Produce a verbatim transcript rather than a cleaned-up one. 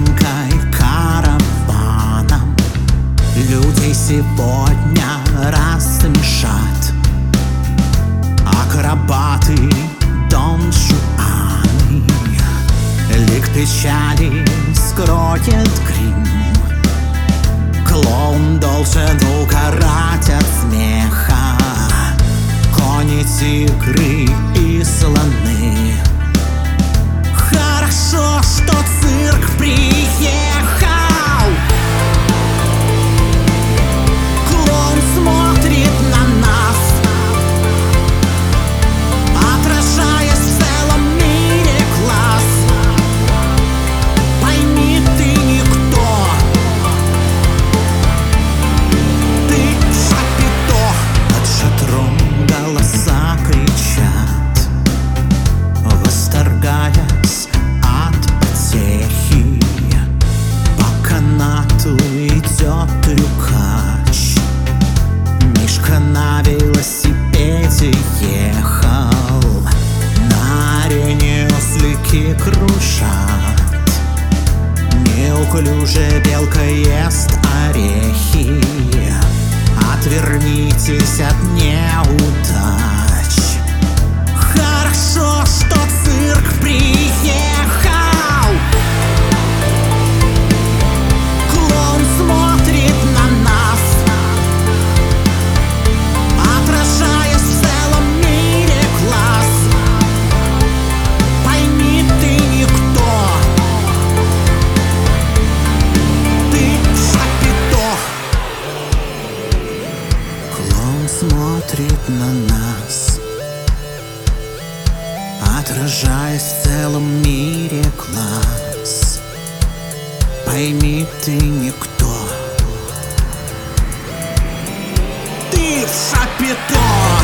картинкой, караваном людей сегодня рассмешат акробаты Дон Жуаны. Лик печали скроет грим, клоун должен угорать от смеха. Кони, тигры и слоны. Хорошо, что цирк приехал. Клоун смотрит на нас, отражаясь в целом мире глаз. Пойми, ты никто, ты шапито. Под шатром голоса кричат, восторгаясь от потехи. По канату идет трюкач, Мишка на велосипеде ехал. На арене ослики кружат, неуклюже белка ест орехи. Отвернитесь от неудач. Хорошо, что цирк приехал. Клоун смотрит на нас, отражаясь в целом мире глаз. Пойми, ты никто, ты шапито. Клоун смотрит на нас, отражаясь в целом мире глаз. Пойми, ты никто, ты шапито.